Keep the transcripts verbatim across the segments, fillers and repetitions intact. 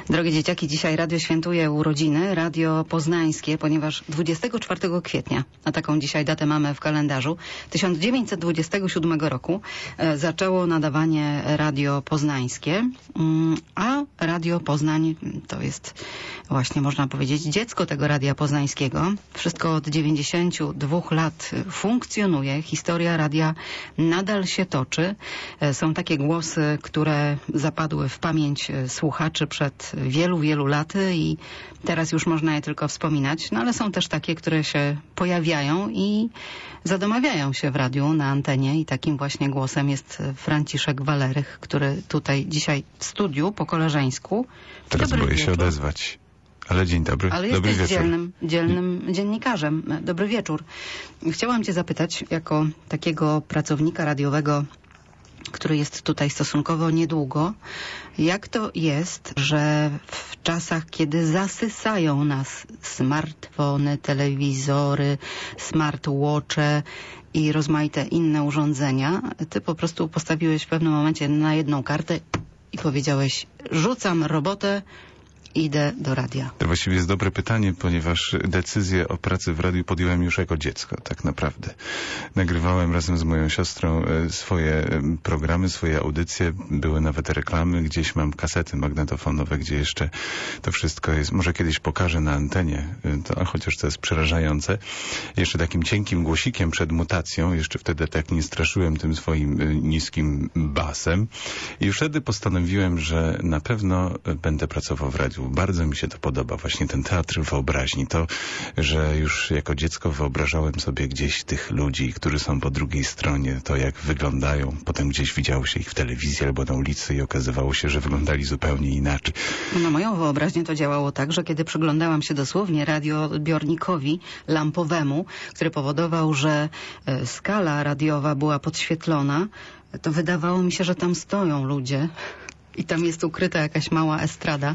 Drogie dzieciaki, dzisiaj radio świętuje urodziny, Radio Poznańskie, ponieważ dwudziestego czwartego kwietnia, a taką dzisiaj datę mamy w kalendarzu, tysiąc dziewięćset dwudziestego siódmego roku e, zaczęło nadawanie Radio Poznańskie, mm, a Radio Poznań to jest właśnie, można powiedzieć, dziecko tego Radia Poznańskiego. Wszystko od dziewięćdziesięciu dwóch lat funkcjonuje, historia radia nadal się toczy. E, są takie głosy, które zapadły w pamięć słuchaczy przed wielu, wielu laty i teraz już można je tylko wspominać, no ale są też takie, które się pojawiają i zadomawiają się w radiu na antenie i takim właśnie głosem jest Franciszek Walerych, który tutaj dzisiaj w studiu po koleżeńsku. Teraz Dobry boję wieczór. się odezwać. Ale dzień dobry. Ale dobry jesteś wieczór. dzielnym, dzielnym dziennikarzem. Dobry wieczór. Chciałam cię zapytać, jako takiego pracownika radiowego, który jest tutaj stosunkowo niedługo, jak to jest, że w czasach, kiedy zasysają nas smartfony, telewizory, smartwatche i rozmaite inne urządzenia, ty po prostu postawiłeś w pewnym momencie na jedną kartę i powiedziałeś: rzucam robotę, idę do radia. To właściwie jest dobre pytanie, ponieważ decyzję o pracy w radiu podjąłem już jako dziecko, tak naprawdę. Nagrywałem razem z moją siostrą swoje programy, swoje audycje, były nawet reklamy, gdzieś mam kasety magnetofonowe, gdzie jeszcze to wszystko jest, może kiedyś pokażę na antenie, to, a chociaż to jest przerażające. Jeszcze takim cienkim głosikiem przed mutacją, jeszcze wtedy tak nie straszyłem tym swoim niskim basem i już wtedy postanowiłem, że na pewno będę pracował w radiu. Bardzo mi się to podoba, właśnie ten teatr wyobraźni. To, że już jako dziecko wyobrażałem sobie gdzieś tych ludzi, którzy są po drugiej stronie, to jak wyglądają. Potem gdzieś widziało się ich w telewizji albo na ulicy i okazywało się, że wyglądali zupełnie inaczej. Na moją wyobraźnię to działało tak, że kiedy przyglądałam się dosłownie radioodbiornikowi lampowemu, który powodował, że skala radiowa była podświetlona, to wydawało mi się, że tam stoją ludzie. I tam jest ukryta jakaś mała estrada,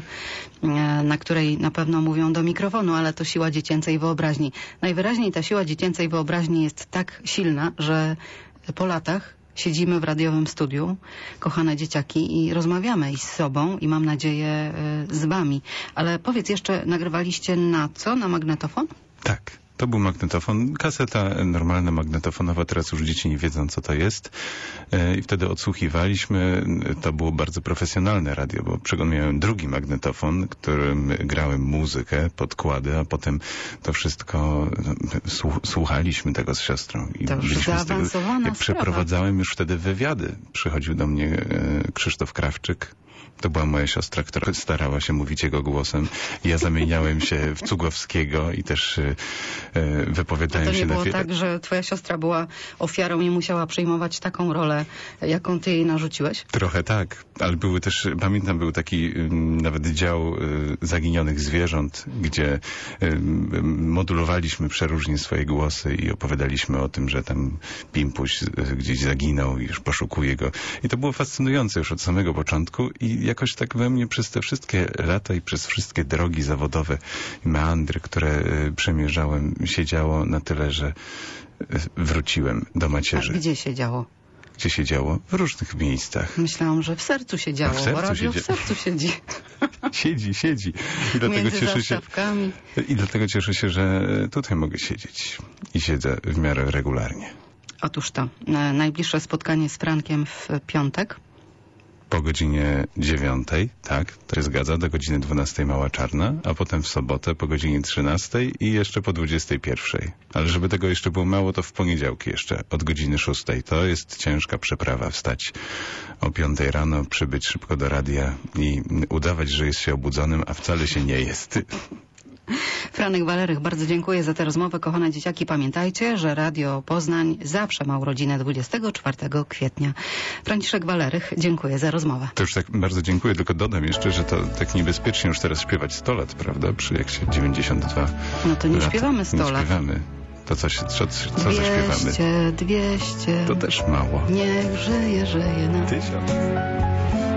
na której na pewno mówią do mikrofonu, ale to siła dziecięcej wyobraźni. Najwyraźniej ta siła dziecięcej wyobraźni jest tak silna, że po latach siedzimy w radiowym studiu, kochane dzieciaki, i rozmawiamy i z sobą, i mam nadzieję z wami. Ale powiedz jeszcze, nagrywaliście na co? Na magnetofon? Tak. To był magnetofon, kaseta normalna magnetofonowa, teraz już dzieci nie wiedzą, co to jest. I wtedy odsłuchiwaliśmy. To było bardzo profesjonalne radio, bo miałem drugi magnetofon, którym grałem muzykę, podkłady, a potem to wszystko słuchaliśmy tego z siostrą. I to już zaawansowana ja przeprowadzałem już wtedy wywiady. Przychodził do mnie Krzysztof Krawczyk. To była moja siostra, która starała się mówić jego głosem. Ja zamieniałem się w Cugowskiego i też e, wypowiadałem się... To nie na było wie... tak, że twoja siostra była ofiarą i musiała przyjmować taką rolę, jaką ty jej narzuciłeś? Trochę tak, ale były też, pamiętam, był taki um, nawet dział um, zaginionych zwierząt, gdzie um, modulowaliśmy przeróżnie swoje głosy i opowiadaliśmy o tym, że tam Pimpuś gdzieś zaginął i już poszukuje go. I to było fascynujące już od samego początku i jakoś tak we mnie przez te wszystkie lata i przez wszystkie drogi zawodowe i meandry, które przemierzałem, siedziało na tyle, że wróciłem do macierzy. A gdzie się działo? Gdzie się działo? W różnych miejscach. Myślałam, że w sercu się działo, w sercu bo radio się w sercu siedzi. Siedzi, siedzi. I dlatego Między cieszę się, I dlatego cieszę się, że tutaj mogę siedzieć. I siedzę w miarę regularnie. Otóż to. Najbliższe spotkanie z Frankiem w piątek. Po godzinie dziewiątej, tak, to się zgadza, do godziny dwunastej Mała Czarna, a potem w sobotę po godzinie trzynastej i jeszcze po dwudziestej pierwszej. Ale żeby tego jeszcze było mało, to w poniedziałki jeszcze od godziny szóstej. To jest ciężka przeprawa, wstać o piątej rano, przybyć szybko do radia i udawać, że jest się obudzonym, a wcale się nie jest. Franek Walerych, bardzo dziękuję za tę rozmowę. Kochane dzieciaki, pamiętajcie, że Radio Poznań zawsze ma urodzinę dwudziestego czwartego kwietnia. Franciszek Walerych, dziękuję za rozmowę. To już tak bardzo dziękuję, tylko dodam jeszcze, że to tak niebezpiecznie już teraz śpiewać sto lat, prawda? Przy jak się dziewięćdziesiąt dwa No to nie lata. śpiewamy sto lat. Nie śpiewamy. To coś, co, co zaśpiewamy? Dwieście, dwieście. To też mało. Niech żyje, żyje nam. Tysiąc.